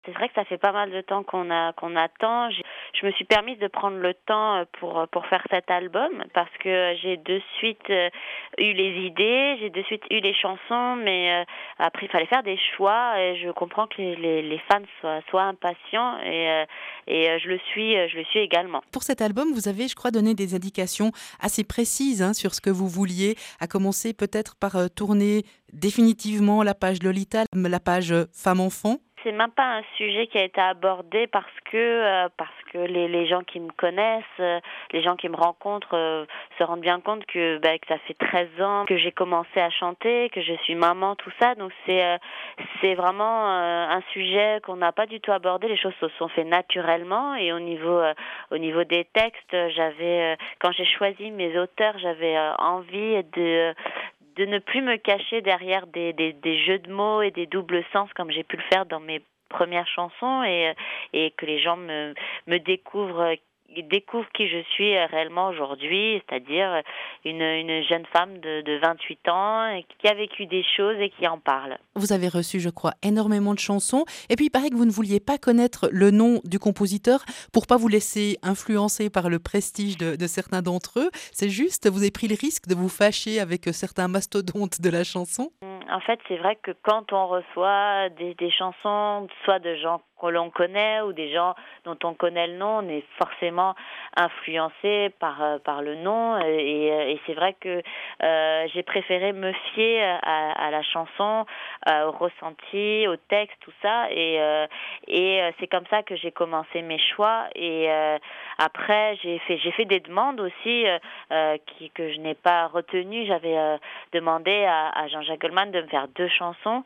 C'est vrai que ça fait pas mal de temps qu'on attend. Je me suis permise de prendre le temps pour faire cet album parce que j'ai de suite eu les idées, j'ai de suite eu les chansons, mais après il fallait faire des choix et je comprends que les fans soient impatients et je le suis également. Pour cet album, vous avez, je crois, donné des indications assez précises sur ce que vous vouliez, à commencer peut-être par tourner définitivement la page Lolita, la page femme-enfant. C'est même pas un sujet qui a été abordé parce que les gens qui me connaissent, les gens qui me rencontrent se rendent bien compte que ça fait 13 ans que j'ai commencé à chanter, que je suis maman, tout ça. Donc c'est vraiment un sujet qu'on n'a pas du tout abordé. Les choses se sont faites naturellement et au niveau des textes, quand j'ai choisi mes auteurs, j'avais envie de ne plus me cacher derrière des jeux de mots et des doubles sens comme j'ai pu le faire dans mes premières chansons et que les gens me découvrent qui je suis réellement aujourd'hui, c'est-à-dire une jeune femme de 28 ans qui a vécu des choses et qui en parle. Vous avez reçu, je crois, énormément de chansons. Et puis, il paraît que vous ne vouliez pas connaître le nom du compositeur pour pas vous laisser influencer par le prestige de certains d'entre eux. C'est juste, vous avez pris le risque de vous fâcher avec certains mastodontes de la chanson? En fait, c'est vrai que quand on reçoit des chansons, soit de gens que l'on connaît ou des gens dont on connaît le nom, on est forcément influencé par le nom et c'est vrai que j'ai préféré me fier à la chanson, au ressenti, au texte, tout ça et c'est comme ça que j'ai commencé mes choix et après j'ai fait des demandes aussi que je n'ai pas retenues. J'avais demandé à Jean-Jacques Goldman de me faire 2 chansons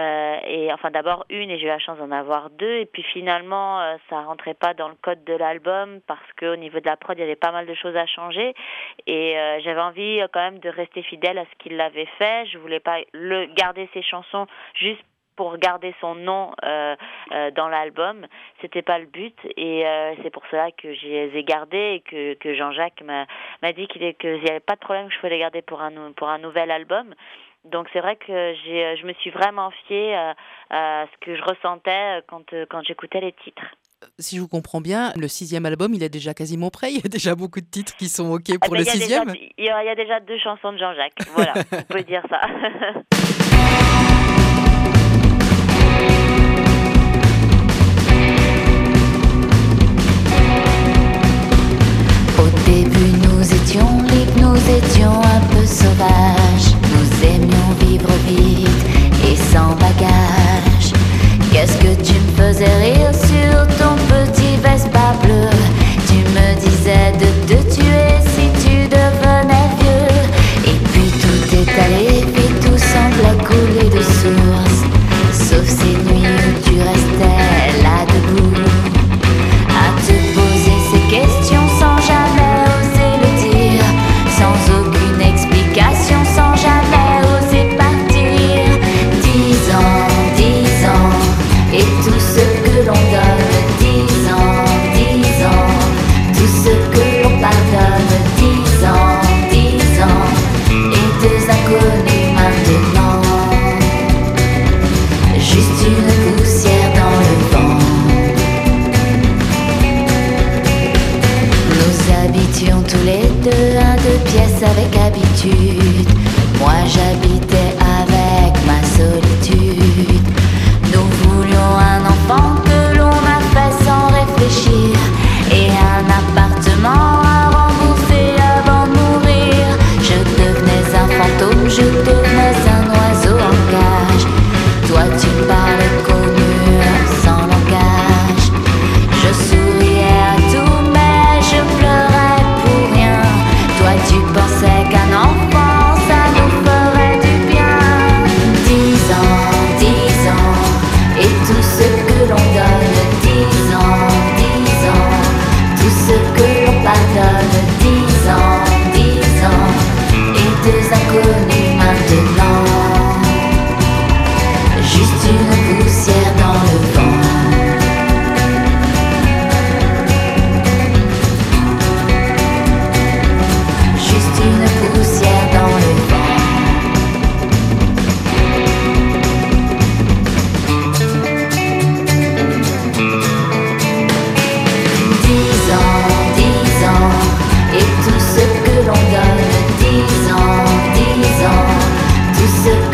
et enfin d'abord une et j'ai eu la chance d'en avoir 2 et puis finalement ça rentrait pas dans le code de l'album parce qu'au niveau de la prod il y avait pas mal de choses à changer et j'avais envie quand même de rester fidèle à ce qu'il avait fait. Je voulais pas garder ses chansons juste pour garder son nom dans l'album, c'était pas le but et c'est pour cela que je les ai gardés et que Jean-Jacques m'a dit qu'il n'y avait pas de problème que je pouvais les garder pour un nouvel album. Donc c'est vrai que je me suis vraiment fiée à ce que je ressentais quand j'écoutais les titres. Si je vous comprends bien, le 6e album, il est déjà quasiment prêt. Il y a déjà beaucoup de titres qui sont OK pour le 6e. Il y a déjà 2 chansons de Jean-Jacques. Voilà, vous pouvez dire ça. Au début, nous étions libres, nous étions un peu sauvages. Nous aimions vivre vite et sans bagage. Qu'est-ce que tu me faisais rire sur ton petit Vespa bleu? Tu me disais de te tuer si tu devenais vieux. Et puis tout est allé vite, tout semblait couler de source. Sauf ces nuits où tu restais là debout à te poser ces questions sans jamais oser le dire, sans aucune explication, sans jamais oser partir. 10 ans, et tout ce que l'on donne. 10 ans, tout ce que l'on pardonne. 10 ans, et 2 inconnus maintenant. Juste une poussière dans le vent. Nous habitions tous les deux un 2 pièces avec habitude. Moi j'habitais avec ma solitude. Nous voulions un enfant que l'on a fait sans réfléchir et un appartement à rembourser avant de mourir. Je devenais un fantôme, je devenais un oiseau en cage. Toi tu parlais qu'au mur sans langage. Je souriais à tout mais je pleurais pour rien. Toi tu pensais qu'un enfant ça nous ferait douce.